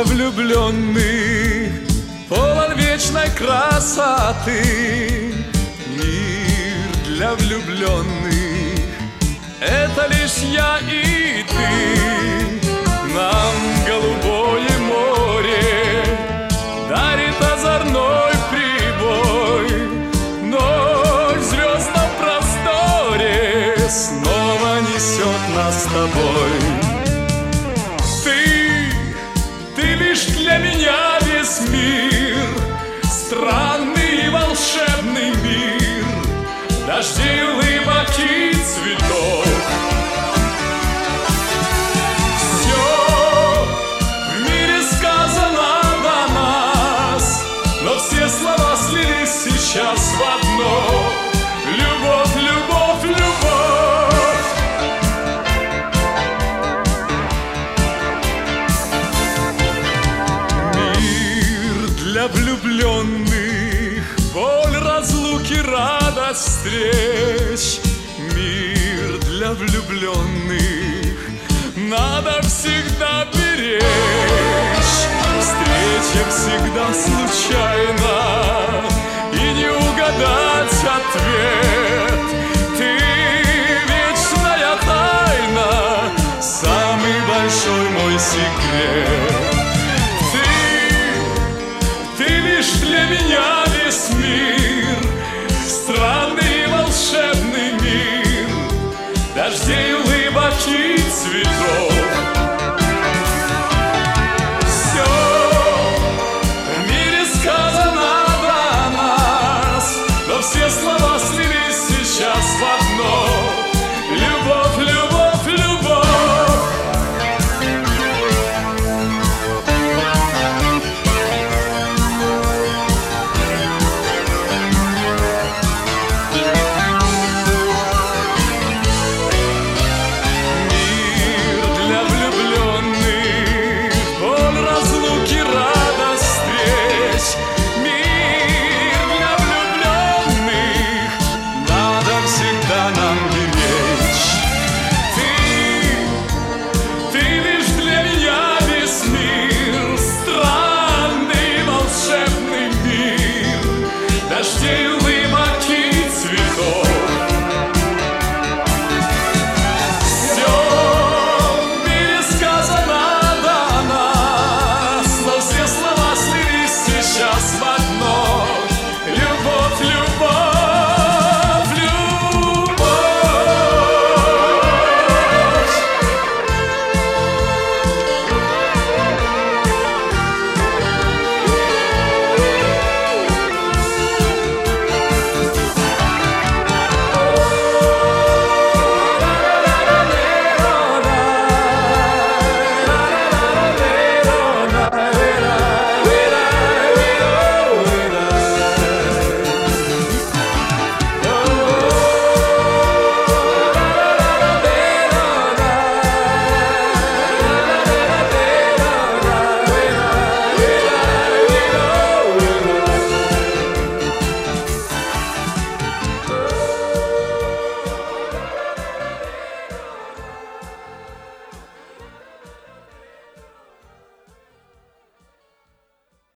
для влюбленных полон вечной красоты. Мир для влюбленных — это лишь я и ты. Нам голубое море дарит озорной прибой. Ночь в звездном просторе снова несет нас с тобой. Ты лишь для меня весь мир, странный и волшебный мир, дожди, улыбок и цветов. Все в мире сказано до нас, но все слова слились сейчас в одно. Любовь, любовь, любовь. Мир для влюбленных, боль разлуки, радость встреч. Мир для влюбленных надо всегда беречь. Встреча всегда случайна, и не угадать ответ. Ты вечная тайна, самый большой мой секрет. Ты лишь для меня весь мир, странный и волшебный мир, дождей, улыбок и цветов. Все в мире сказано до нас, но все слова слились сейчас в одно.